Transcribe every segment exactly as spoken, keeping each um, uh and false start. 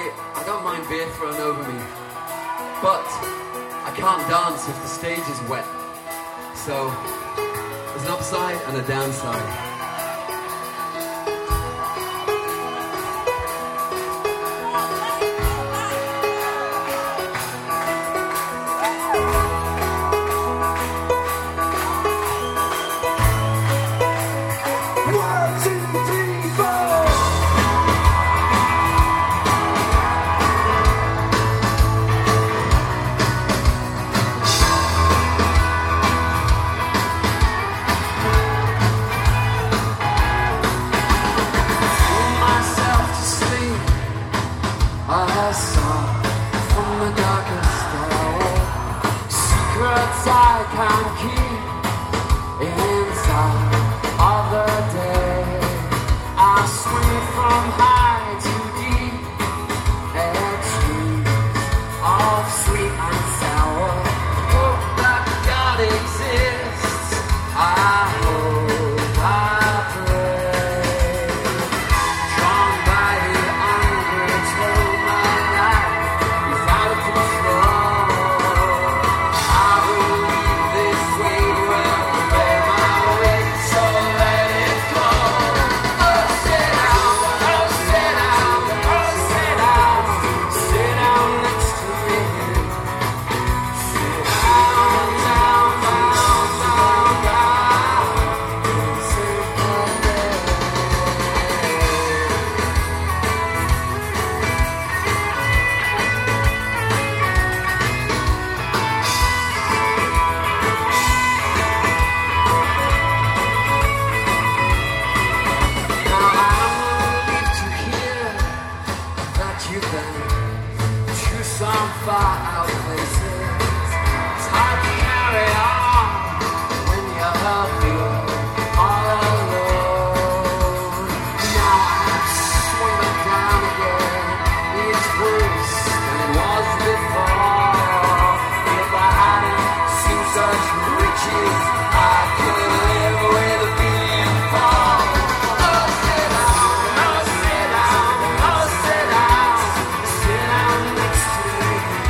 I, I don't mind beer thrown over me, but I can't dance if the stage is wet. So there's an upside and a downside. I can't keep inside of the day. I swing from high to deep, extremes of sweet and sour. Hope that God exists. I hope, I pray. Drawn by the anger, told my life without control. Some far out places. It's hard to carry on when you're healthy, all alone. Now I'm swimming down again. It's worse than it was before. If I hadn't seen such riches, I could live with a billion fall. Oh, sit down, oh, sit down, oh, sit down, sit down next to me.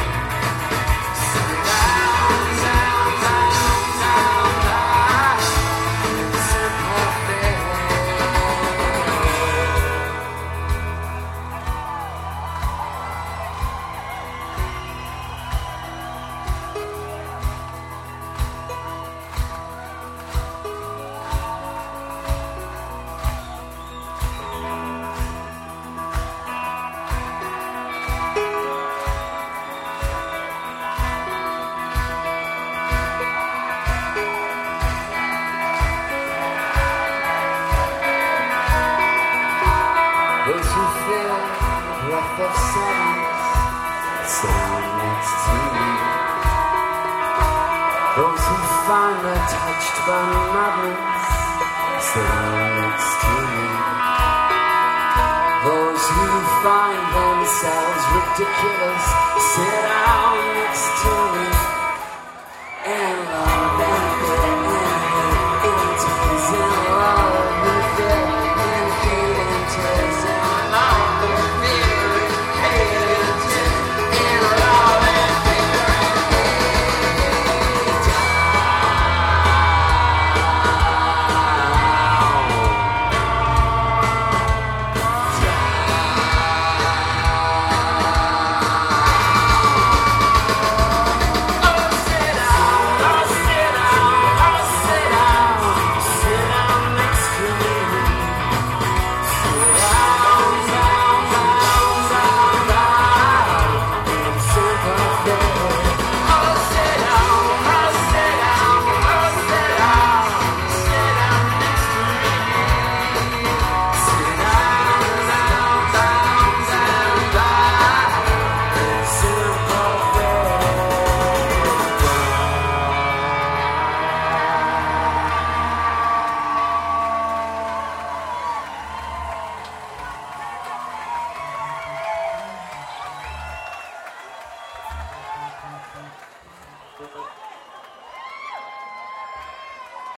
Those who feel the breath of sadness stand next to me. Those who find they're touched by madness stand next to me. Those who find themselves ridiculous sit down next to me. And love